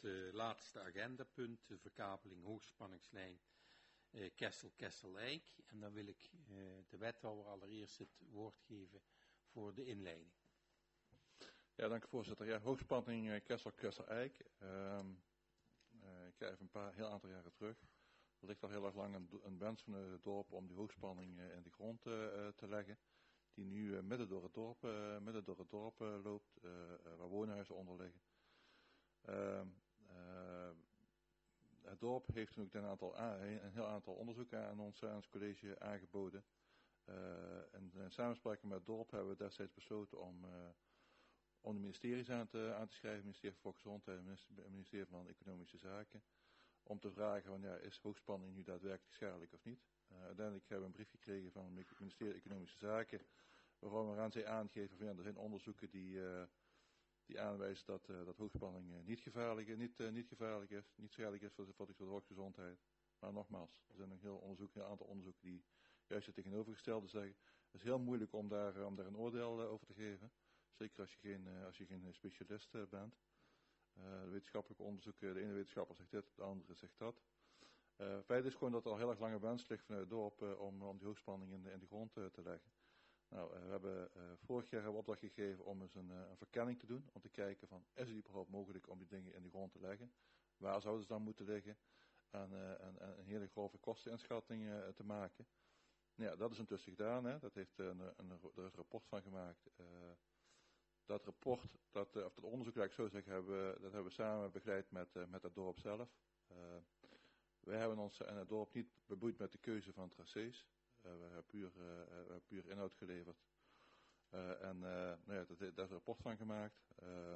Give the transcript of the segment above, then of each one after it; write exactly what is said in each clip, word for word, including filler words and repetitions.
het uh, laatste agendapunt, de verkabeling hoogspanningslijn uh, Kessel-Kessel-Eik. En dan wil ik uh, de wethouder allereerst het woord geven voor de inleiding. Ja, dank u voorzitter. Ja, hoogspanning uh, Kessel-Kessel-Eik. Uh, uh, ik ga even een paar, heel aantal jaren terug. Er ligt al heel erg lang een, een wens van het dorp om die hoogspanning uh, in de grond uh, te leggen. Die nu uh, midden door het dorp, uh, midden door het dorp uh, loopt, uh, uh, waar woonhuizen onder liggen. Uh, uh, het dorp heeft toen ook een, aantal, een heel aantal onderzoeken aan ons, aan ons college aangeboden. Uh, en in samenspraak met het dorp hebben we destijds besloten om, uh, om de ministeries aan te, aan te schrijven, het ministerie van Volksgezondheid en het ministerie van Economische Zaken. Om te vragen, van, ja, is hoogspanning nu daadwerkelijk schadelijk of niet? Uh, uiteindelijk hebben we een brief gekregen van het ministerie van Economische Zaken, waaraan zij aangeven van ja, er zijn onderzoeken die, uh, die aanwijzen dat, uh, dat hoogspanning uh, niet, gevaarlijk, niet, uh, niet gevaarlijk is, niet schadelijk is voor de, voor de volksgezondheid. Maar nogmaals, er zijn nog heel onderzoeken, een aantal onderzoeken die juist het tegenovergestelde zeggen. Het is heel moeilijk om daar, uh, om daar een oordeel uh, over te geven. Zeker als je geen, uh, als je geen specialist uh, bent. Uh, de wetenschappelijke onderzoeken, de ene wetenschapper zegt dit, de andere zegt dat. Uh, feit is gewoon dat er al heel erg lange wens ligt vanuit het dorp uh, om, om die hoogspanning in de, in de grond uh, te leggen. Nou, uh, we hebben uh, vorig jaar hebben we opdracht gegeven om eens een, uh, een verkenning te doen. Om te kijken van, is het überhaupt mogelijk om die dingen in de grond te leggen? Waar zouden ze dan moeten liggen? En, uh, en, en een hele grove kosteninschatting uh, te maken. Nou ja, dat is intussen gedaan. Hè. Dat heeft uh, een, een, er is een rapport van gemaakt. Uh, dat rapport, dat, uh, of dat onderzoek, laat ik zo zeggen, hebben we, dat hebben we samen begeleid met, uh, met het dorp zelf. Uh, wij hebben ons in het dorp niet bemoeid met de keuze van tracés. Uh, we hebben puur, uh, we hebben puur inhoud geleverd. Uh, en uh, nou ja, dat, daar is een rapport van gemaakt. Uh,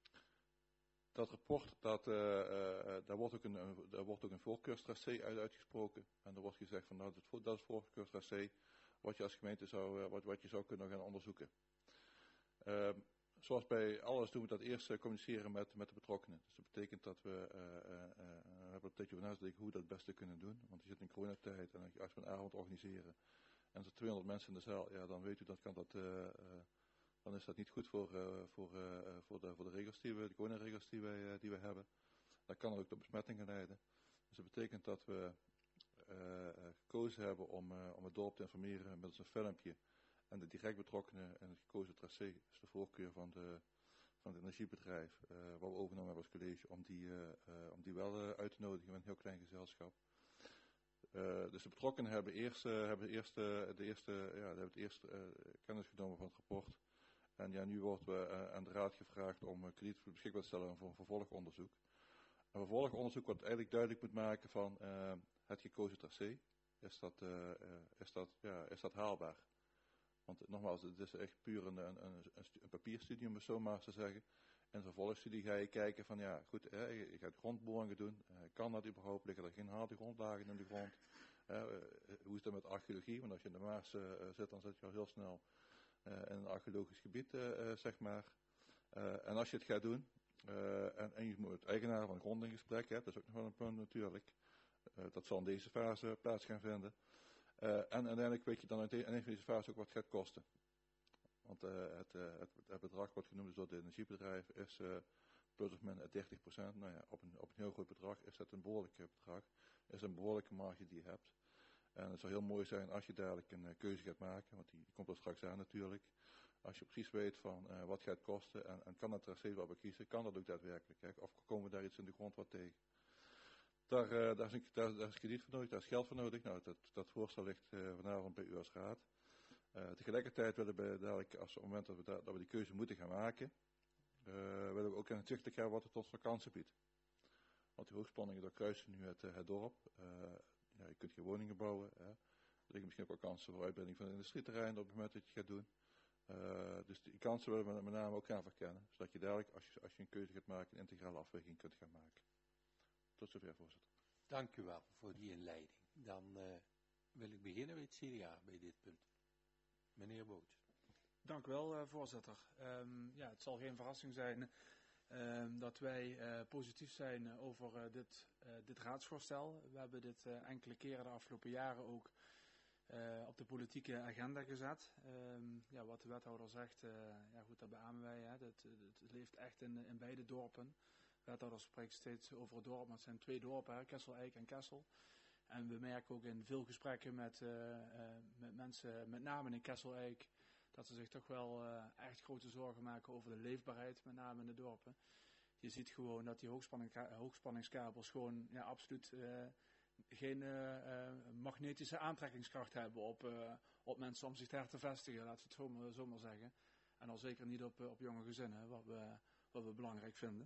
dat rapport, dat, uh, uh, daar, wordt ook een, een, daar wordt ook een voorkeurstracé uit uitgesproken. En er wordt gezegd van nou, dat, dat is voorkeurstracé wat je als gemeente zou, uh, wat, wat je zou kunnen gaan onderzoeken. Uh, zoals bij alles doen we dat eerst uh, communiceren met, met de betrokkenen. Dus dat betekent dat we uh, uh, uh, hebben een tijdje over nadenken hoe we dat het beste kunnen doen. Want je zit in coronatijd en als we een avond organiseren en er zijn tweehonderd mensen in de zaal, ja, dan weet u dat kan dat, uh, uh, dan is dat niet goed voor, uh, voor, uh, voor, de, voor de regels die we, de coronaregels die wij, uh, die we hebben. Dat kan er ook tot besmettingen leiden. Dus dat betekent dat we uh, gekozen hebben om, uh, om het dorp te informeren middels een filmpje. En de direct betrokkenen en het gekozen tracé is de voorkeur van, de, van het energiebedrijf, uh, waar we overgenomen hebben als college, om die, uh, uh, om die wel uh, uit te nodigen met een heel klein gezelschap. Uh, dus de betrokkenen hebben eerst, uh, hebben eerst, uh, de eerste, ja, hebben het eerst uh, kennis genomen van het rapport. En ja, nu wordt we uh, aan de raad gevraagd om uh, krediet beschikbaar te stellen voor een vervolgonderzoek. Een vervolgonderzoek wat eigenlijk duidelijk moet maken van uh, het gekozen tracé. Is dat, uh, uh, is dat, ja, is dat haalbaar? Want nogmaals, het is echt puur een, een, een, een papierstudie, om het zo maar te zeggen. In een vervolgstudie ga je kijken van, ja goed, hè, je gaat grondboringen doen. Uh, kan dat überhaupt? Liggen er geen harde grondlagen in de grond? Uh, uh, hoe is dat met archeologie? Want als je in de Maas uh, zit, dan zit je al heel snel uh, in een archeologisch gebied, uh, uh, zeg maar. Uh, en als je het gaat doen, uh, en, en je moet het eigenaar van de grond in gesprek, hè, dat is ook nog wel een punt natuurlijk. Uh, dat zal in deze fase plaats gaan vinden. Uh, en uiteindelijk weet je dan in een van deze fases ook wat het gaat kosten. Want uh, het, uh, het, het bedrag wat genoemd is door het energiebedrijf is uh, plus of min dertig procent. Nou ja, op een, op een heel groot bedrag is dat een behoorlijk bedrag. Is een behoorlijke marge die je hebt. En het zou heel mooi zijn als je dadelijk een uh, keuze gaat maken, want die, die komt er straks aan natuurlijk. Als je precies weet van uh, wat gaat het kosten en, en kan dat tracé wat we kiezen, kan dat ook daadwerkelijk. Hè? Of komen we daar iets in de grond wat tegen? Daar, uh, daar, is een, daar, daar is krediet voor nodig, daar is geld voor nodig. Nou, dat, dat voorstel ligt uh, vanavond bij u als raad. Uh, tegelijkertijd willen we dadelijk, als op het moment dat we, da, dat we die keuze moeten gaan maken, uh, willen we ook in het zicht hebben wat het ons voor kansen biedt. Want die hoogspanningen doorkruisen nu het, het dorp. Uh, ja, je kunt geen woningen bouwen. Hè. Er liggen misschien ook wel kansen voor uitbreiding van het industrieterrein op het moment dat je het gaat doen. Uh, dus die kansen willen we met name ook gaan verkennen. Zodat je dadelijk, als je, als je een keuze gaat maken, een integrale afweging kunt gaan maken. Tot zover, voorzitter. Dank u wel voor die inleiding. Dan uh, wil ik beginnen met het C D A bij dit punt. Meneer Boot. Dank u wel, uh, voorzitter. Um, ja, het zal geen verrassing zijn uh, dat wij uh, positief zijn over uh, dit, uh, dit raadsvoorstel. We hebben dit uh, enkele keren de afgelopen jaren ook uh, op de politieke agenda gezet. Um, ja, wat de wethouder zegt, uh, ja goed, dat beamen wij. Hè. Dat, het leeft echt in, in beide dorpen. wethouder spreekt steeds over het dorp, maar het zijn twee dorpen, hè, Kessel, Eik en Kessel. En we merken ook in veel gesprekken met, uh, uh, met mensen, met name in Kessel, Eik, dat ze zich toch wel uh, echt grote zorgen maken over de leefbaarheid, met name in de dorpen. Je ziet gewoon dat die hoogspanning, hoogspanningskabels gewoon ja, absoluut uh, geen uh, uh, magnetische aantrekkingskracht hebben op, uh, op mensen om zich daar te vestigen, laten we het zo maar, zo maar zeggen. En al zeker niet op, uh, op jonge gezinnen, wat we, wat we belangrijk vinden.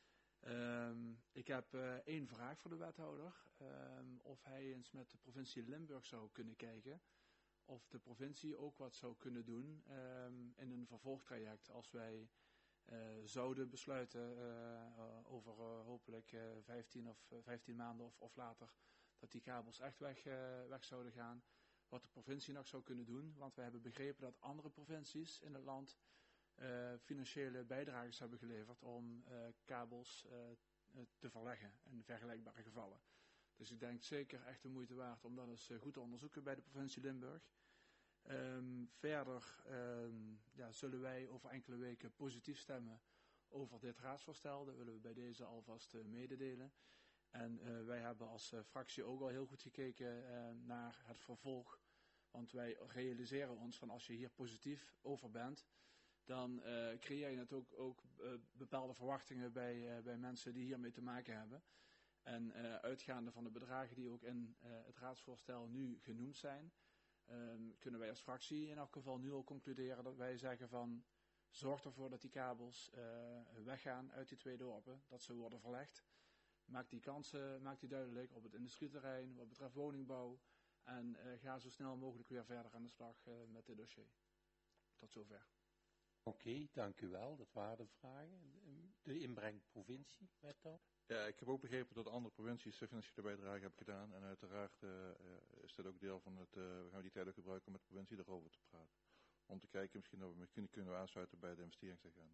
Um, ik heb uh, één vraag voor de wethouder. Um, of hij eens met de provincie Limburg zou kunnen kijken. Of de provincie ook wat zou kunnen doen um, in een vervolgtraject. Als wij uh, zouden besluiten uh, uh, over uh, hopelijk uh, vijftien of vijftien maanden of, of later. Dat die kabels echt weg, uh, weg zouden gaan. Wat de provincie nog zou kunnen doen. Want wij hebben begrepen dat andere provincies in het land Uh, financiële bijdrages hebben geleverd om uh, kabels uh, uh, te verleggen in vergelijkbare gevallen. Dus ik denk zeker echt de moeite waard om dat eens uh, goed te onderzoeken bij de provincie Limburg. Um, verder um, ja, zullen wij over enkele weken positief stemmen over dit raadsvoorstel. Dat willen we bij deze alvast uh, mededelen. En uh, wij hebben als uh, fractie ook al heel goed gekeken uh, naar het vervolg. Want wij realiseren ons van als je hier positief over bent, dan uh, creëer je natuurlijk ook, ook uh, bepaalde verwachtingen bij, uh, bij mensen die hiermee te maken hebben. En uh, uitgaande van de bedragen die ook in uh, het raadsvoorstel nu genoemd zijn, um, kunnen wij als fractie in elk geval nu al concluderen dat wij zeggen van zorg ervoor dat die kabels uh, weggaan uit die twee dorpen, dat ze worden verlegd. Maak die kansen, maak die duidelijk op het industrieterrein, wat betreft woningbouw en uh, ga zo snel mogelijk weer verder aan de slag uh, met dit dossier. Tot zover. Oké, okay, dank u wel. Dat waren de vragen. De inbreng provincie, wethouder. Ja, ik heb ook begrepen dat andere provincies de financiële bijdrage hebben gedaan. En uiteraard uh, is dit ook deel van het, uh, we gaan die tijd ook gebruiken om met de provincie erover te praten. Om te kijken misschien of we kunnen, kunnen we aansluiten bij de investeringsagenda.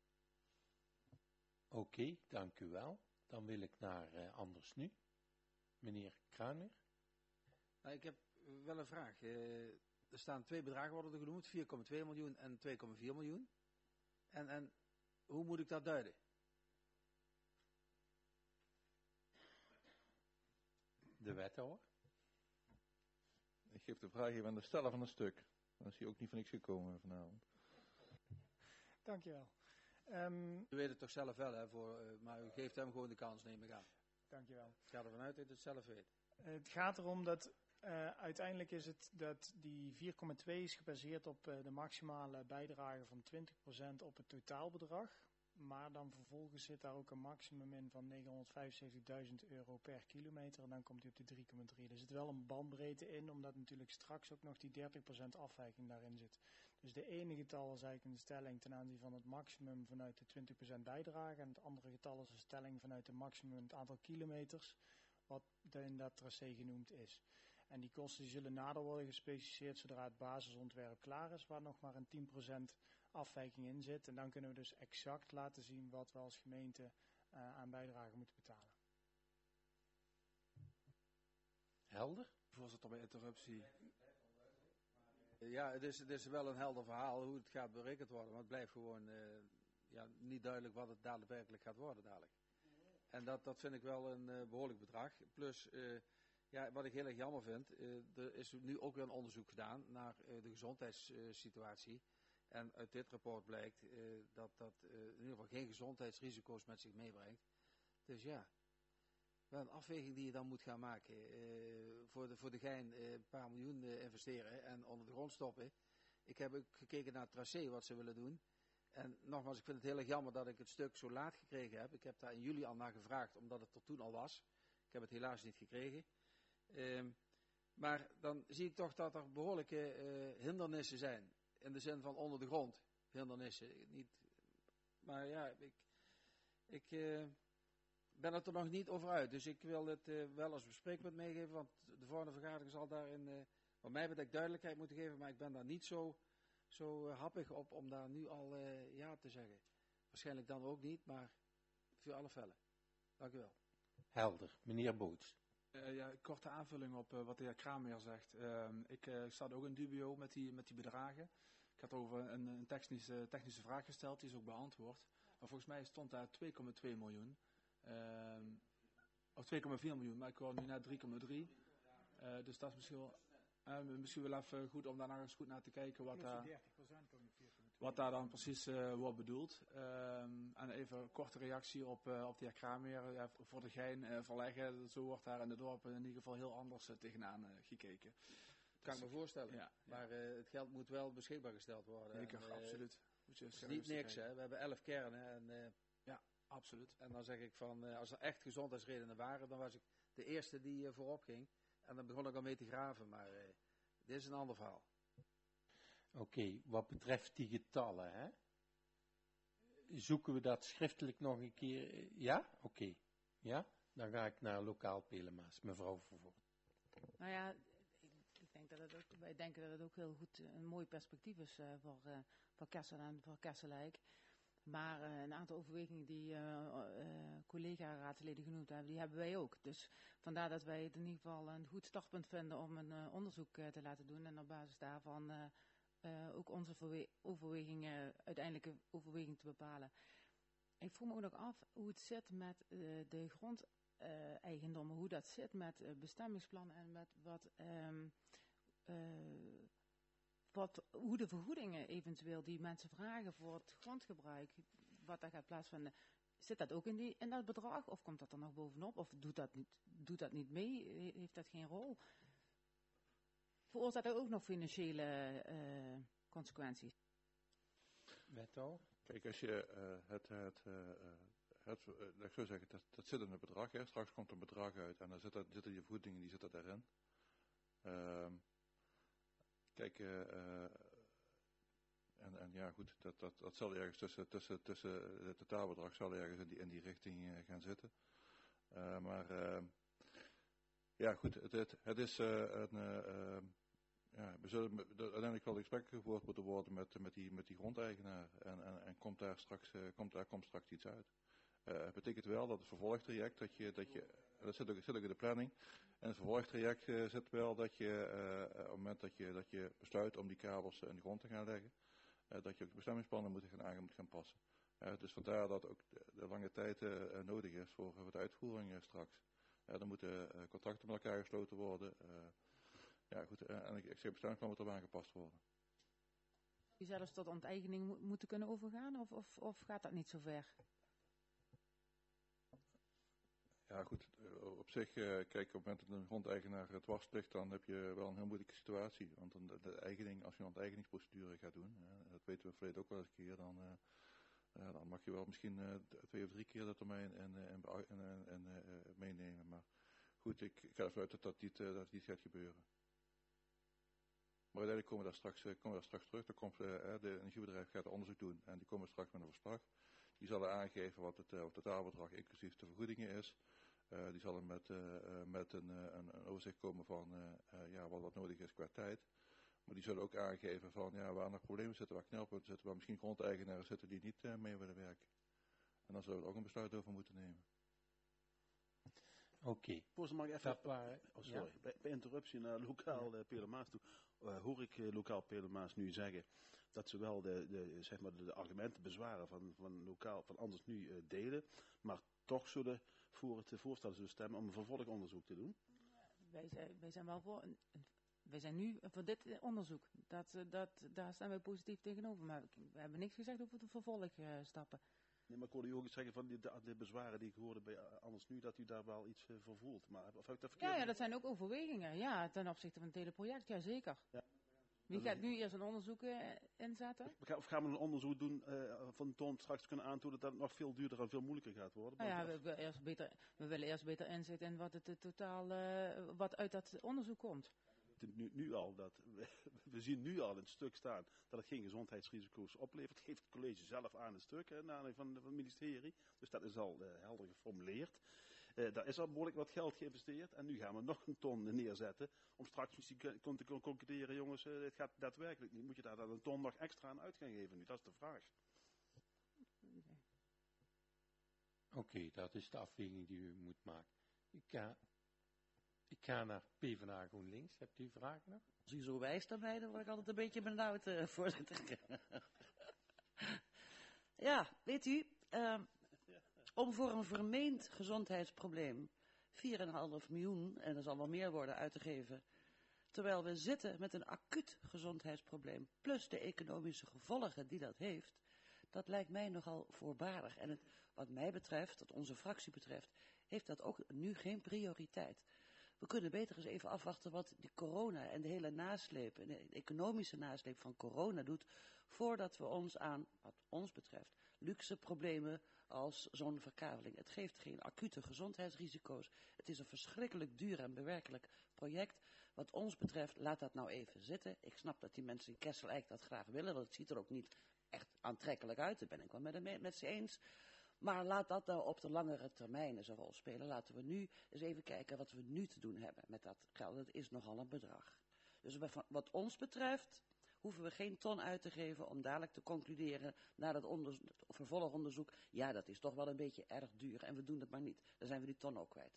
Oké, okay, dank u wel. Dan wil ik naar uh, Anders nu. Meneer Kramer. Nou, ik heb wel een vraag. Uh, er staan twee bedragen worden er genoemd, vier komma twee miljoen en twee komma vier miljoen. En, en hoe moet ik dat duiden? De wethouder. Ik geef de vraag even aan de steller van een stuk. Dan is hij ook niet van niks gekomen vanavond. Dankjewel. Um, u weet het toch zelf wel, hè, voor, uh, maar u geeft hem gewoon de kans, neem ik aan. Dankjewel. Ik ga ervan uit dat u het zelf weet. Uh, het gaat erom dat uh, uiteindelijk is het dat die vier komma twee is gebaseerd op uh, de maximale bijdrage van twintig procent op het totaalbedrag. Maar dan vervolgens zit daar ook een maximum in van negenhonderdvijfenzeventigduizend euro per kilometer. En dan komt hij op de drie komma drie. Er zit wel een bandbreedte in, omdat natuurlijk straks ook nog die dertig procent afwijking daarin zit. Dus de ene getal is eigenlijk een stelling ten aanzien van het maximum vanuit de twintig procent bijdrage. En het andere getal is een stelling vanuit het maximum het aantal kilometers, wat in dat tracé genoemd is. En die kosten die zullen nader worden gespecificeerd zodra het basisontwerp klaar is, waar nog maar een tien procent afwijking in zit. En dan kunnen we dus exact laten zien wat we als gemeente uh, aan bijdrage moeten betalen. Helder? Voorzitter, bij interruptie. Ja, het is, het is wel een helder verhaal hoe het gaat berekend worden. Maar het blijft gewoon uh, ja, niet duidelijk wat het daadwerkelijk gaat worden dadelijk. En dat, dat vind ik wel een uh, behoorlijk bedrag. Plus, uh, ja, wat ik heel erg jammer vind, uh, er is nu ook weer een onderzoek gedaan naar uh, de gezondheidssituatie. En uit dit rapport blijkt uh, dat dat uh, in ieder geval geen gezondheidsrisico's met zich meebrengt. Dus ja, wel een afweging die je dan moet gaan maken. Uh, voor, de, voor de gein uh, een paar miljoen uh, investeren en onder de grond stoppen. Ik heb ook gekeken naar het tracé wat ze willen doen. En nogmaals, ik vind het heel erg jammer dat ik het stuk zo laat gekregen heb. Ik heb daar in juli al naar gevraagd, omdat het er toen al was. Ik heb het helaas niet gekregen. Uh, maar dan zie ik toch dat er behoorlijke uh, hindernissen zijn. In de zin van onder de grond hindernissen. Niet, maar ja, ik, ik uh, ben het er nog niet over uit. Dus ik wil het uh, wel als bespreekpunt meegeven. Want de volgende vergadering zal daarin, uh, wat mij betreft, duidelijkheid moeten geven. Maar ik ben daar niet zo, zo uh, happig op om daar nu al uh, ja te zeggen. Waarschijnlijk dan ook niet, maar voor alle vellen. Dank u wel. Helder. Meneer Boots. Uh, ja, korte aanvulling op uh, wat de heer Kramer zegt. Uh, ik uh, sta ook in dubio met die, met die bedragen. Ik had over een, een technische, technische vraag gesteld, die is ook beantwoord. Maar volgens mij stond daar twee komma twee miljoen. Um, of twee komma vier miljoen, maar ik hoor nu net drie komma drie. Uh, dus dat is misschien wel, uh, misschien wel even goed om daar nog eens goed naar te kijken wat daar, wat daar dan precies uh, wordt bedoeld. Um, en even een korte reactie op, uh, op de heer Kramer. Ja, voor de gein uh, verleggen, zo wordt daar in de dorpen in ieder geval heel anders uh, tegenaan uh, gekeken. Kan ik me voorstellen. Ja, maar uh, het geld moet wel beschikbaar gesteld worden. Zeker, en, uh, absoluut. Moet je het is niet niks, hè. We hebben elf kernen. En, uh, ja, absoluut. En dan zeg ik van, uh, als er echt gezondheidsredenen waren, dan was ik de eerste die uh, voorop ging. En dan begon ik al mee te graven, maar uh, dit is een ander verhaal. Oké, okay, wat betreft die getallen, hè? Zoeken we dat schriftelijk nog een keer? Ja? Oké. Okay. Ja? Dan ga ik naar lokaal Pelemaas, mevrouw Vervoort. Nou ja, ik denk dat het ook, wij denken dat het ook heel goed een mooi perspectief is uh, voor, uh, voor Kessel en voor Kesselijk. Maar uh, een aantal overwegingen die uh, uh, collega-raadsleden genoemd hebben, die hebben wij ook. Dus vandaar dat wij het in ieder geval een goed startpunt vinden om een uh, onderzoek uh, te laten doen. En op basis daarvan uh, uh, ook onze verwe- overwegingen, uiteindelijke overweging te bepalen. Ik vroeg me ook nog af hoe het zit met uh, de grondeigendommen, uh, hoe dat zit met uh, bestemmingsplannen en met wat... Um, uh, Wat, hoe de vergoedingen eventueel die mensen vragen voor het grondgebruik, wat daar gaat plaatsvinden, zit dat ook in, die, in dat bedrag of komt dat er nog bovenop of doet dat niet, doet dat niet mee, heeft dat geen rol? Veroorzaakt dat ook nog financiële uh, consequenties? Wethouder? Kijk, als je uh, het, het, uh, het uh, laat ik zo zeggen, dat, dat zit in het bedrag, hè. Straks komt een bedrag uit en dan zit dat, zitten die vergoedingen, die zitten daarin. Uh, Kijk, uh, uh, en, en ja goed, dat, dat, dat zal ergens tussen, tussen, tussen het totaalbedrag zal ergens in die, in die richting uh, gaan zitten. Uh, maar uh, ja goed, het, het, het is uh, een, uh, ja, we zullen uiteindelijk wel gesprek gevoerd moeten worden met, met, die, met die grondeigenaar en, en, en komt daar straks, uh, komt daar komt straks iets uit. Uh, het betekent wel dat het vervolgtraject, dat je, dat je, dat zit ook, zit ook in de planning, en het vervolgtraject uh, zit wel dat je, uh, op het moment dat je, dat je besluit om die kabels uh, in de grond te gaan leggen, uh, dat je ook de bestemmingsplannen moet gaan, aan, moet gaan passen. Uh, dus vandaar dat ook de, de lange tijd uh, nodig is voor, voor de uitvoering uh, straks. Uh, er moeten uh, contracten met elkaar gesloten worden. Uh, ja goed, uh, en ik, ik zeg bestemmingsplan moet erop aangepast worden. Die zelfs tot onteigening mo- moeten kunnen overgaan of, of, of gaat dat niet zo ver? Ja goed, op zich, uh, kijk, op het moment dat een grondeigenaar het dwars ligt, dan heb je wel een heel moeilijke situatie. Want dan de, de eigening, als je een onteigeningsprocedure gaat doen, uh, dat weten we verleden ook wel eens een keer, dan, uh, uh, dan mag je wel misschien uh, twee of drie keer de termijn en, uh, en, en, en, en uh, meenemen. Maar goed, ik, ik ga ervan uit dat dat niet, uh, dat niet gaat gebeuren. Maar uiteindelijk komen we daar straks, uh, komen we daar straks terug. Dan komt uh, de energiebedrijf gaat onderzoek doen en die komen straks met een verslag. Die zullen aangeven wat het, uh, het totaalbedrag inclusief de vergoedingen is. Uh, die zullen met, uh, uh, met een, uh, een, een overzicht komen van uh, uh, ja, wat, wat nodig is qua tijd. Maar die zullen ook aangeven van ja, waar nog problemen zitten, waar knelpunten zitten, waar misschien grondeigenaren zitten die niet uh, mee willen werken. En dan zullen we er ook een besluit over moeten nemen. Oké. Okay. Voorzitter, mag ik even... Dat waren, oh, sorry. Ja? Bij, bij interruptie naar lokaal uh, Pelemaas toe. Uh, hoor ik uh, lokaal Pelemaas nu zeggen dat ze wel de, de, zeg maar de, de argumenten, bezwaren van, van lokaal, van anders nu uh, delen, maar toch zullen voor het uh, voorstel zullen stemmen om een vervolgonderzoek te doen? Wij zijn, wij zijn wel voor, een, een, wij zijn nu voor dit onderzoek. Dat, dat, daar staan wij positief tegenover, maar we hebben niks gezegd over de vervolgstappen. Uh, Nee, maar ik hoorde u ook zeggen van die, de, de bezwaren die ik hoorde bij uh, anders nu, dat u daar wel iets uh, voor voelt. Maar of heb ik dat verkeerd? Ja, ja, dat zijn ook overwegingen. Ja, ten opzichte van het hele project, ja zeker. Ja. Wie gaat nu eerst een onderzoek uh, inzetten? Of gaan we een onderzoek doen uh, van toon straks kunnen aantonen dat het nog veel duurder en veel moeilijker gaat worden? Nou ja, we, we, eerst beter, we willen eerst beter inzicht in wat het totaal, uh, wat uit dat onderzoek komt. Nu, nu al dat, we, we zien nu al in het stuk staan dat het geen gezondheidsrisico's oplevert. Geeft het college zelf aan het stuk, hè, naar aanleiding van, van het ministerie. Dus dat is al uh, helder geformuleerd. Uh, daar is al behoorlijk wat geld geïnvesteerd. En nu gaan we nog een ton neerzetten. Om straks misschien te kunnen concluderen, jongens, uh, het gaat daadwerkelijk niet. Moet je daar dan een ton nog extra aan uit gaan geven nu? Dat is de vraag. Oké, okay, dat is de afweging die u moet maken. Ik ga, ik ga naar PvdA GroenLinks. Hebt u vragen nog? Als u zo wijst aan mij, dan word ik altijd een beetje benauwd, uh, voorzitter. Ja, weet u, uh, Om voor een vermeend gezondheidsprobleem vier komma vijf miljoen, en er zal wel meer worden, uit te geven, terwijl we zitten met een acuut gezondheidsprobleem, plus de economische gevolgen die dat heeft, dat lijkt mij nogal voorbarig. En het, wat mij betreft, wat onze fractie betreft, heeft dat ook nu geen prioriteit. We kunnen beter eens even afwachten wat die corona en de hele nasleep, en de economische nasleep van corona doet, voordat we ons aan, wat ons betreft, luxe problemen als zo'n verkabeling. Het geeft geen acute gezondheidsrisico's. Het is een verschrikkelijk duur en bewerkelijk project. Wat ons betreft, laat dat nou even zitten. Ik snap dat die mensen in Kessel-Eik dat graag willen, want het ziet er ook niet echt aantrekkelijk uit. Daar ben ik wel met, met ze eens. Maar laat dat nou op de langere termijn eens een rol spelen. Laten we nu eens even kijken wat we nu te doen hebben met dat geld. Dat is nogal een bedrag. Dus wat ons betreft hoeven we geen ton uit te geven om dadelijk te concluderen na dat onderzoek, vervolgonderzoek. Ja, dat is toch wel een beetje erg duur en we doen het maar niet. Dan zijn we die ton ook kwijt.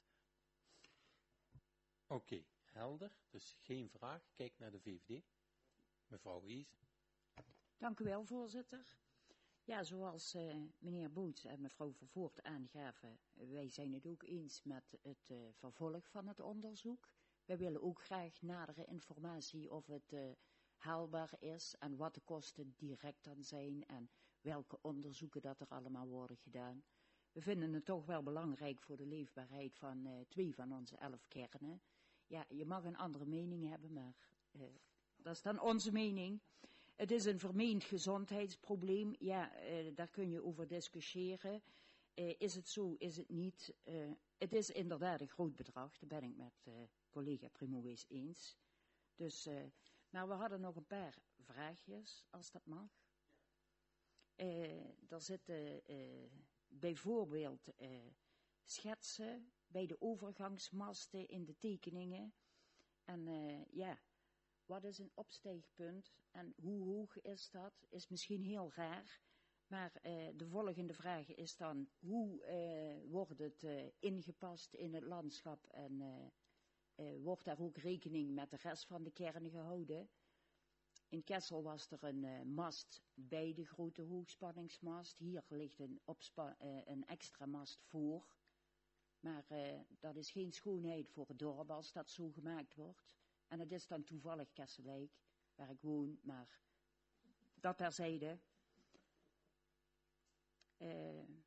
Oké, okay, helder. Dus geen vraag. Kijk naar de V V D. Mevrouw Wies. Dank u wel, voorzitter. Ja, zoals uh, meneer Boots en mevrouw Vervoort aangaven, wij zijn het ook eens met het uh, vervolg van het onderzoek. Wij willen ook graag nadere informatie of het uh, haalbaar is en wat de kosten direct dan zijn en welke onderzoeken dat er allemaal worden gedaan. We vinden het toch wel belangrijk voor de leefbaarheid van uh, twee van onze elf kernen. Ja, je mag een andere mening hebben, maar uh, dat is dan onze mening. Het is een vermeend gezondheidsprobleem. Ja, uh, daar kun je over discussiëren. Uh, is het zo, is het niet? Uh, het is inderdaad een groot bedrag. Daar ben ik met uh, collega Primowees eens. Dus, uh, nou, we hadden nog een paar vraagjes, als dat mag. Uh, er zitten uh, bijvoorbeeld uh, schetsen bij de overgangsmasten in de tekeningen. En uh, ja... Wat is een opsteegpunt en hoe hoog is dat? Is misschien heel raar, maar uh, de volgende vraag is dan, hoe uh, wordt het uh, ingepast in het landschap en uh, uh, wordt daar ook rekening met de rest van de kernen gehouden? In Kessel was er een uh, mast bij de grote hoogspanningsmast. Hier ligt een, opspa- uh, een extra mast voor, maar uh, dat is geen schoonheid voor het dorp als dat zo gemaakt wordt. En het is dan toevallig Kessel-Eik, waar ik woon, maar dat terzijde. Uh, uh,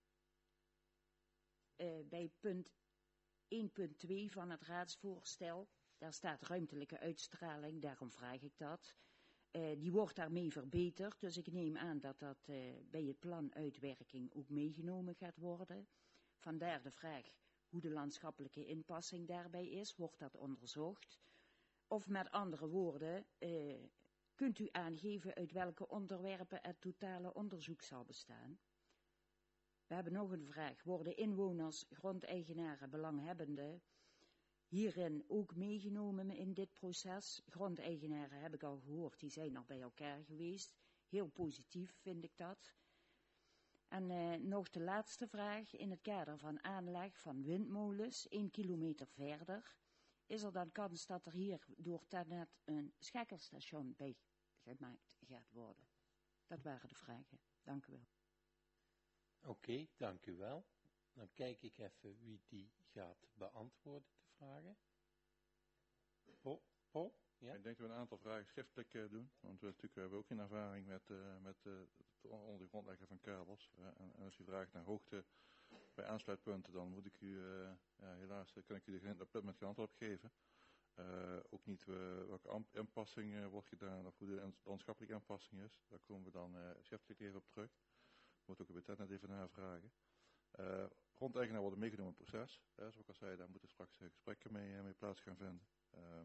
bij punt één punt twee van het raadsvoorstel, daar staat ruimtelijke uitstraling, daarom vraag ik dat. Uh, die wordt daarmee verbeterd, dus ik neem aan dat dat uh, bij het planuitwerking ook meegenomen gaat worden. Vandaar de vraag hoe de landschappelijke inpassing daarbij is, wordt dat onderzocht? Of met andere woorden, uh, kunt u aangeven uit welke onderwerpen het totale onderzoek zal bestaan? We hebben nog een vraag. Worden inwoners, grondeigenaren, belanghebbenden hierin ook meegenomen in dit proces? Grondeigenaren heb ik al gehoord, die zijn al bij elkaar geweest. Heel positief vind ik dat. En uh, nog de laatste vraag. In het kader van aanleg van windmolens, één kilometer verder, is er dan kans dat er hier door Tenet een schakelstation bij gemaakt gaat worden? Dat waren de vragen. Dank u wel. Oké, okay, dank u wel. Dan kijk ik even wie die gaat beantwoorden, de vragen. Paul? Paul? Ja? Ik denk dat we een aantal vragen schriftelijk uh, doen. Want we natuurlijk, uh, hebben ook geen ervaring met, uh, met uh, het onder de grond leggen van kabels. Uh, en, en als u vraagt naar hoogte bij aansluitpunten, dan moet ik u, uh, ja, helaas uh, kan ik u op dit moment geen antwoord op geven. Uh, ook niet uh, welke aanpassing uh, wordt gedaan of hoe de landschappelijke aanpassing is. Daar komen we dan uh, schriftelijk even op terug. Moet ook bij Tenet even navragen. Uh, grondeigenaar worden meegenomen in het proces. Uh, zoals ik al zei, daar moeten straks uh, gesprekken mee, uh, mee plaats gaan vinden. Uh,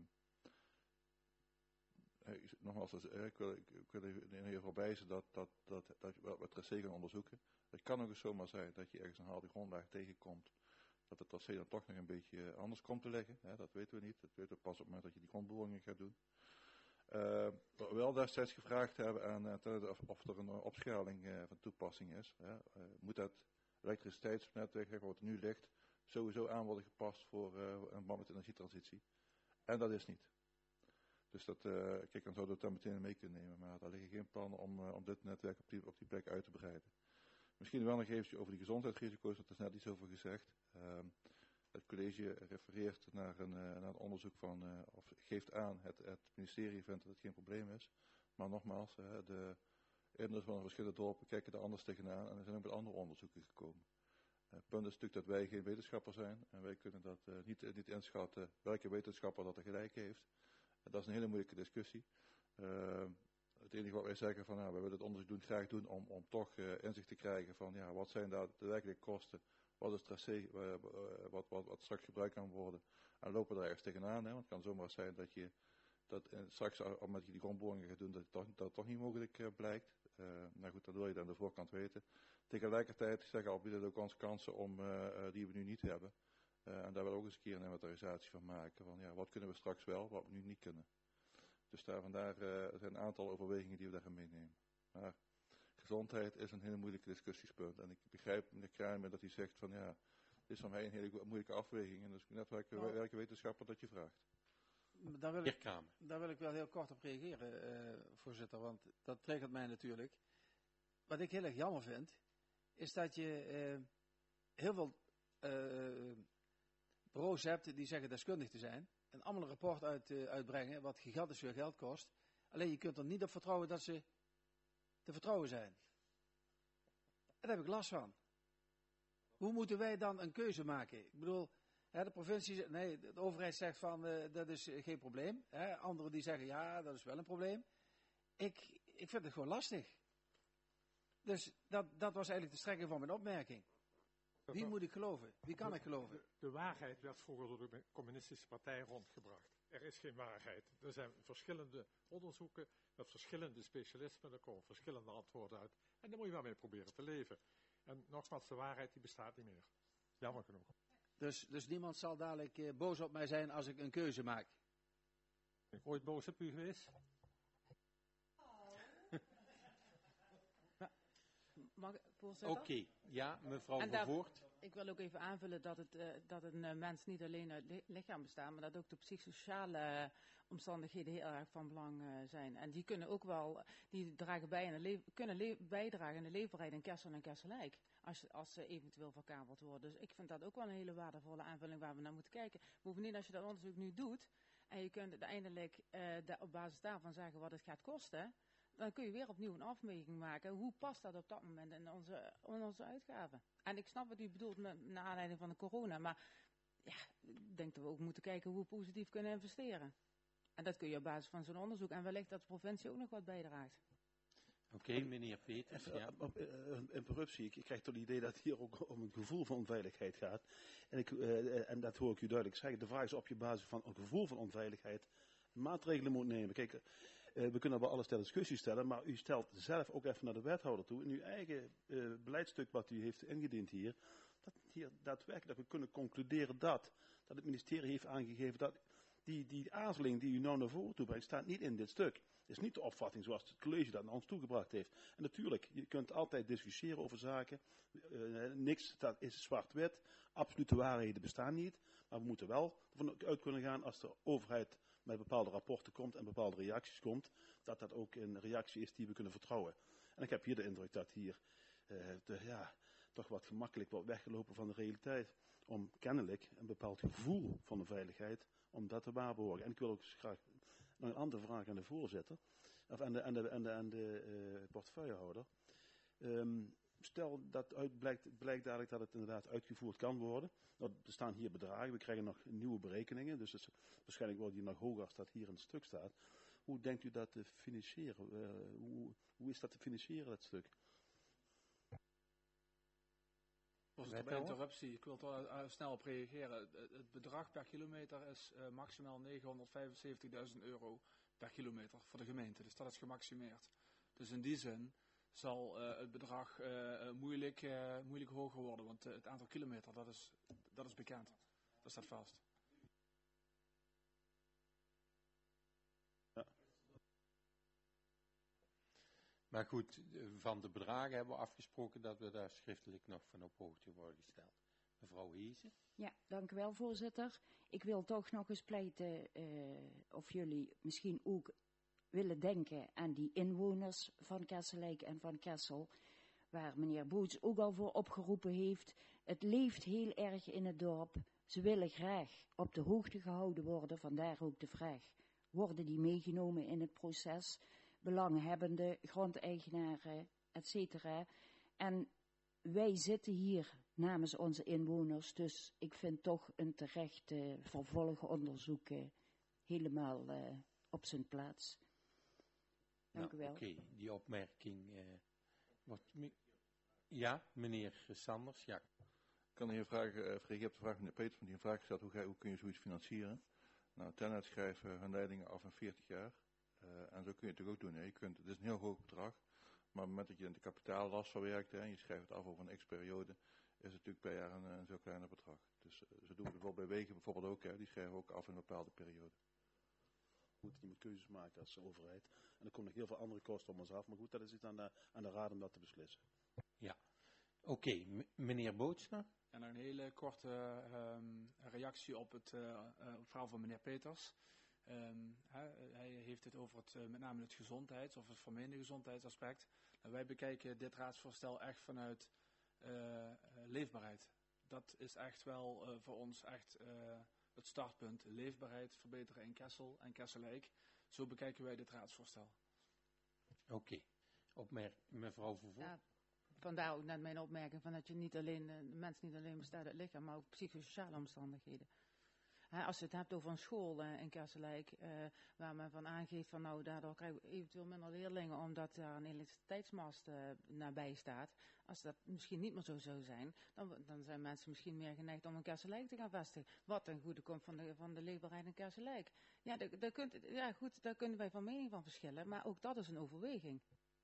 uh, nogmaals, uh, ik wil, ik, ik wil in ieder geval wijzen dat, dat, dat, dat we het tracé gaan onderzoeken. Het kan ook eens zomaar zijn dat je ergens een harde grondlaag tegenkomt. Dat het tracé dan toch nog een beetje anders komt te liggen. Hè, dat weten we niet. Dat weten we pas op het moment dat je die grondboringen gaat doen. Uh, wat we wel destijds gevraagd hebben aan uh, of, of er een uh, opschaling uh, van toepassing is. Hè. Uh, moet dat elektriciteitsnetwerk wat er nu ligt sowieso aan worden gepast voor uh, een band met energietransitie. En dat is niet. Dus dat, uh, kijk, dan zouden we het dan meteen mee kunnen nemen. Maar daar liggen geen plannen om, uh, om dit netwerk op die, op die plek uit te breiden. Misschien wel nog even over die gezondheidsrisico's, want er is net iets over gezegd. Uh, het college refereert naar een, uh, naar een onderzoek van, uh, of geeft aan, het, het ministerie vindt dat het geen probleem is. Maar nogmaals, uh, de inwoners van de verschillende dorpen kijken er anders tegenaan en er zijn ook met andere onderzoeken gekomen. Het uh, punt is natuurlijk dat wij geen wetenschapper zijn en wij kunnen dat uh, niet, uh, niet inschatten welke wetenschapper dat er gelijk heeft. Uh, dat is een hele moeilijke discussie. Uh, Het enige wat wij zeggen van, nou, wij willen het onderzoek doen, graag doen om, om toch uh, inzicht te krijgen van, ja, wat zijn daar de werkelijke kosten, wat is het tracé, uh, uh, wat, wat, wat straks gebruikt kan worden, en lopen we er ergens tegenaan, hè? Want het kan zomaar zijn dat je dat uh, straks, uh, met je die grondboringen gaat doen, dat het toch, dat het toch niet mogelijk uh, blijkt. Uh, nou goed, dat wil je dan aan de voorkant weten. Tegelijkertijd zeggen al bieden ook ons kansen om, uh, uh, die we nu niet hebben. Uh, en daar willen we ook eens een keer een inventarisatie van maken, van ja, wat kunnen we straks wel, wat we nu niet kunnen. Dus daar vandaar uh, er zijn een aantal overwegingen die we daarin meenemen. Maar gezondheid is een hele moeilijke discussiespunt. En ik begrijp meneer Kramer dat hij zegt van ja, dit is voor mij een hele moeilijke afweging. En dus net welke, Nou, welke wetenschapper dat je vraagt. Daar wil, ik, Kamer. daar wil ik wel heel kort op reageren, uh, voorzitter, want dat triggert mij natuurlijk. Wat ik heel erg jammer vind, is dat je uh, heel veel uh, bureaus hebt die zeggen deskundig te zijn. En allemaal een rapport uit, uh, uitbrengen, wat gigantisch veel geld kost. Alleen je kunt er niet op vertrouwen dat ze te vertrouwen zijn. En daar heb ik last van. Hoe moeten wij dan een keuze maken? Ik bedoel, hè, de provincie, nee, de overheid zegt van, uh, dat is uh, geen probleem. Hè. Anderen die zeggen, ja, dat is wel een probleem. Ik, ik vind het gewoon lastig. Dus dat, dat was eigenlijk de strekking van mijn opmerking. Wie moet ik geloven? Wie kan ik geloven? De, de waarheid werd vroeger door de communistische partij rondgebracht. Er is geen waarheid. Er zijn verschillende onderzoeken met verschillende specialismen. Er komen verschillende antwoorden uit. En daar moet je wel mee proberen te leven. En nogmaals, de waarheid die bestaat niet meer. Jammer genoeg. Dus, dus niemand zal dadelijk uh, boos op mij zijn als ik een keuze maak. Ben ik ooit boos op u geweest? Oké, okay. Ja, mevrouw en Vervoort. Ik wil ook even aanvullen dat, het, uh, dat een uh, mens niet alleen uit li lichaam bestaat, maar dat ook de psychosociale uh, omstandigheden heel erg van belang uh, zijn. En die kunnen ook wel, die dragen bij aan de kunnen le bijdragen aan de leefbaarheid in Kessel en Kesselijk, als, als ze eventueel verkabeld worden. Dus ik vind dat ook wel een hele waardevolle aanvulling waar we naar moeten kijken. Bovendien, als je dat onderzoek nu doet, en je kunt uiteindelijk uh, op basis daarvan zeggen wat het gaat kosten, dan kun je weer opnieuw een afweging maken. Hoe past dat op dat moment in onze, in onze uitgaven? En ik snap wat u bedoelt met, naar aanleiding van de corona. Maar ja, ik denk dat we ook moeten kijken hoe we positief kunnen investeren. En dat kun je op basis van zo'n onderzoek. En wellicht dat de provincie ook nog wat bijdraagt. Oké, okay, meneer Peters. Even, ja. Op uh, interruptie. Ik, ik krijg toch het idee dat het hier ook om een gevoel van onveiligheid gaat. En, ik, uh, en dat hoor ik u duidelijk zeggen. De vraag is of je op basis van een gevoel van onveiligheid maatregelen moet nemen. Kijk, Uh, we kunnen wel alles ter discussie stellen, maar u stelt zelf ook even naar de wethouder toe. In uw eigen uh, beleidstuk wat u heeft ingediend hier, dat hier daadwerkelijk dat we kunnen concluderen dat, dat het ministerie heeft aangegeven dat die, die aarzeling die u nou naar voren toe brengt, staat niet in dit stuk. Het is niet de opvatting zoals het college dat naar ons toegebracht heeft. En natuurlijk, je kunt altijd discussiëren over zaken. Uh, niks dat is zwart-wit. Absolute waarheden bestaan niet. Maar we moeten wel ervan uit kunnen gaan als de overheid met bepaalde rapporten komt en bepaalde reacties komt, dat dat ook een reactie is die we kunnen vertrouwen. En ik heb hier de indruk dat hier uh, de, ja, toch wat gemakkelijk wordt weggelopen van de realiteit. Om kennelijk een bepaald gevoel van de veiligheid, om dat te waarborgen. En ik wil ook graag nog een andere vraag aan de voorzitter, of aan de, aan de, aan de, aan de uh, portefeuillehouder. Um, Stel dat uit blijkt, blijkt dadelijk dat het inderdaad uitgevoerd kan worden. Nou, er staan hier bedragen, we krijgen nog nieuwe berekeningen. Dus het, waarschijnlijk wordt die nog hoger als dat hier in het stuk staat. Hoe denkt u dat te financieren? Uh, hoe, hoe is dat te financieren, dat stuk? Voorzitter, bij interruptie, ik wil er uh, snel op reageren. Het, het bedrag per kilometer is uh, maximaal negenhonderdvijfenzeventigduizend euro per kilometer voor de gemeente. Dus dat is gemaximeerd. Dus in die zin zal uh, het bedrag uh, moeilijk, uh, moeilijk hoger worden. Want uh, het aantal kilometer, dat is, dat is bekend. Dat staat vast. Ja. Maar goed, van de bedragen hebben we afgesproken dat we daar schriftelijk nog van op hoogte worden gesteld. Mevrouw Heesen. Ja, dank u wel, voorzitter. Ik wil toch nog eens pleiten uh, of jullie misschien ook willen denken aan die inwoners van Kesselijk en van Kessel. waar meneer Boots ook al voor opgeroepen heeft. Het leeft heel erg in het dorp. Ze willen graag op de hoogte gehouden worden, vandaar ook de vraag. Worden die meegenomen in het proces? Belanghebbende, grondeigenaren, et cetera. En wij zitten hier namens onze inwoners, dus ik vind toch een terecht uh, vervolgonderzoek uh, helemaal uh, op zijn plaats. Dank nou, u wel. Oké, okay, die opmerking uh, wordt... Ja, meneer Sanders, ja. Ik kan hier vragen, uh, reageren op de vraag van meneer Peters, van die een vraag gesteld, hoe, ga, hoe kun je zoiets financieren? Nou, Tennet schrijft uh, hun leidingen af in veertig jaar. Uh, en zo kun je het natuurlijk ook doen. Hè. Je kunt, het is een heel hoog bedrag, maar op het moment dat je in de kapitaallast verwerkt hè, en je schrijft het af over een x-periode, is het natuurlijk per jaar een, een veel kleiner bedrag. Dus uh, zo doen we bijvoorbeeld bij wegen bijvoorbeeld ook, hè. Die schrijven ook af in een bepaalde periode. Goed, je moet keuzes maken als overheid. En er komen nog heel veel andere kosten om ons af, maar goed, dat is iets aan de, aan de raad om dat te beslissen. Ja, oké, okay, m- meneer Bootsner. En dan een hele korte um, reactie op het, uh, uh, op het verhaal van meneer Peters. Um, hij, hij heeft het over het, uh, met name het gezondheids- of het vermeende gezondheidsaspect. En wij bekijken dit raadsvoorstel echt vanuit uh, uh, leefbaarheid. Dat is echt wel uh, voor ons echt uh, het startpunt. Leefbaarheid verbeteren in Kessel en Kesselijk. Zo bekijken wij dit raadsvoorstel. Oké, okay. Opmerk mevrouw Vervoer. Ja, vandaar ook net mijn opmerking van dat je niet alleen, de mens niet alleen bestaat uit het lichaam, maar ook psychosociale omstandigheden. He, als je het hebt over een school uh, in Kesselijk, uh, waar men van aangeeft van nou daardoor krijgen we eventueel minder leerlingen omdat daar een elektriciteitsmast uh, nabij staat. Als dat misschien niet meer zo zou zijn, dan, dan zijn mensen misschien meer geneigd om in Kesselijk te gaan vestigen. Wat ten goede komt van de, van de leefbaarheid in Kesselijk. Ja, daar, daar kunt, ja goed, daar kunnen wij van mening van verschillen, maar ook dat is een overweging.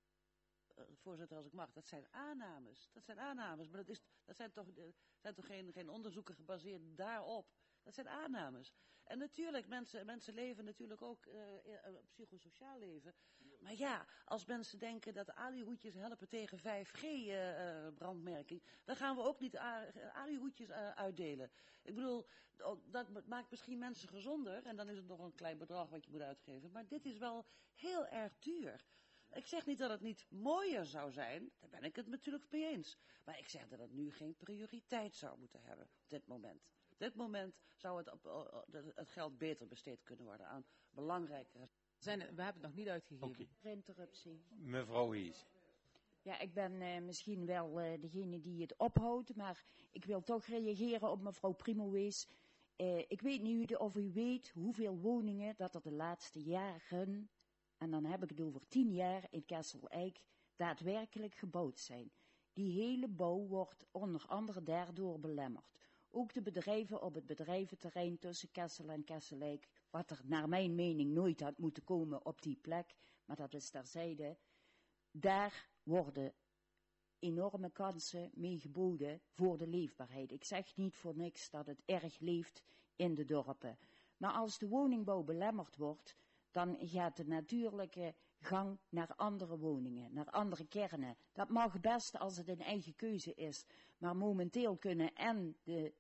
Uh, voorzitter, als ik mag, dat zijn aannames. Dat zijn aannames, maar dat, is, dat zijn toch, uh, zijn toch geen, geen onderzoeken gebaseerd daarop. Dat zijn aannames. En natuurlijk, mensen, mensen leven natuurlijk ook uh, uh, psychosociaal leven. Maar ja, als mensen denken dat alihoedjes helpen tegen vijf G uh, uh, brandmerking, dan gaan we ook niet alihoedjes uh, uitdelen. Ik bedoel, dat maakt misschien mensen gezonder en dan is het nog een klein bedrag wat je moet uitgeven. Maar dit is wel heel erg duur. Ik zeg niet dat het niet mooier zou zijn, daar ben ik het natuurlijk mee eens. Maar ik zeg dat het nu geen prioriteit zou moeten hebben op dit moment. Op dit moment zou het, op, uh, het geld beter besteed kunnen worden aan belangrijke... Zijn, we hebben het nog niet uitgegeven. Okay. Interruptie. Mevrouw Hees. Ja, ik ben uh, misschien wel uh, degene die het ophoudt, maar ik wil toch reageren op mevrouw Primowees. Uh, ik weet niet of u weet hoeveel woningen dat er de laatste jaren, en dan heb ik het over tien jaar in Kesselijk, daadwerkelijk gebouwd zijn. Die hele bouw wordt onder andere daardoor belemmerd. Ook de bedrijven op het bedrijventerrein tussen Kessel en Kesselijk, wat er naar mijn mening nooit had moeten komen op die plek, maar dat is terzijde, daar worden enorme kansen mee geboden voor de leefbaarheid. Ik zeg niet voor niks dat het erg leeft in de dorpen. Maar als de woningbouw belemmerd wordt, dan gaat de natuurlijke gang naar andere woningen, naar andere kernen. Dat mag best als het een eigen keuze is. Maar momenteel kunnen en de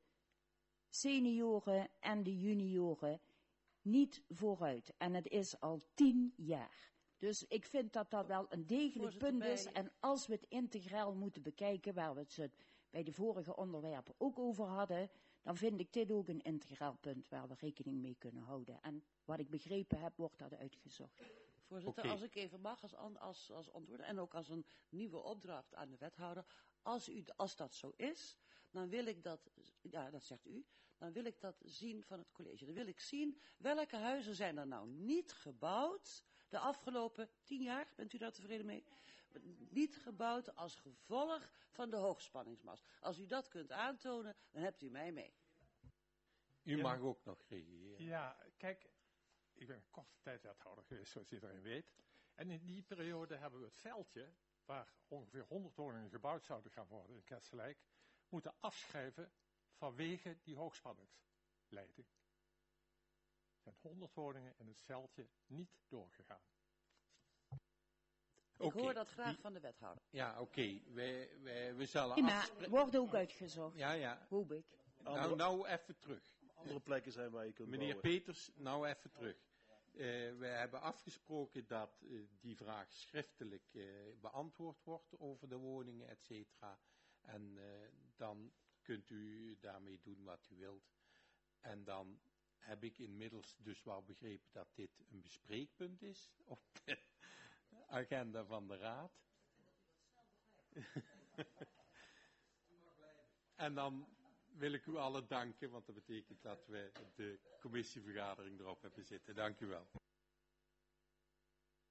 senioren en de junioren niet vooruit. En het is al tien jaar. Dus ik vind dat dat wel een degelijk punt is. En als we het integraal moeten bekijken, waar we het bij de vorige onderwerpen ook over hadden, dan vind ik dit ook een integraal punt waar we rekening mee kunnen houden. En wat ik begrepen heb, wordt dat uitgezocht. Voorzitter, okay. Als ik even mag als, als, als antwoord en ook als een nieuwe opdracht aan de wethouder. Als, u, als dat zo is, dan wil ik dat, ja dat zegt u, dan wil ik dat zien van het college. Dan wil ik zien welke huizen zijn er nou niet gebouwd de afgelopen tien jaar, bent u daar tevreden mee? Niet gebouwd als gevolg van de hoogspanningsmast. Als u dat kunt aantonen, dan hebt u mij mee. U ja. mag ook nog reageren. Ja, kijk, ik ben een korte tijd wethouder geweest, zoals iedereen weet. En in die periode hebben we het veldje, waar ongeveer honderd woningen gebouwd zouden gaan worden in Kesselijk, moeten afschrijven vanwege die hoogspanningsleiding. Er zijn honderd woningen in het veldje niet doorgegaan. Ik okay. hoor dat graag die, van de wethouder. Ja, oké. Okay. Wij, wij, we zullen ja, afspreken. Wordt ook uitgezocht. Ja, ja. Hoop ik. Nou, nou even terug. Andere plekken zijn waar je kunt Meneer bouwen. Peters, nou even terug. Uh, wij hebben afgesproken dat uh, die vraag schriftelijk uh, beantwoord wordt over de woningen, et cetera. En uh, dan kunt u daarmee doen wat u wilt. En dan heb ik inmiddels dus wel begrepen dat dit een bespreekpunt is op de agenda van de Raad. En dan wil ik u allen danken, want dat betekent dat we de commissievergadering erop hebben zitten. Dank u wel.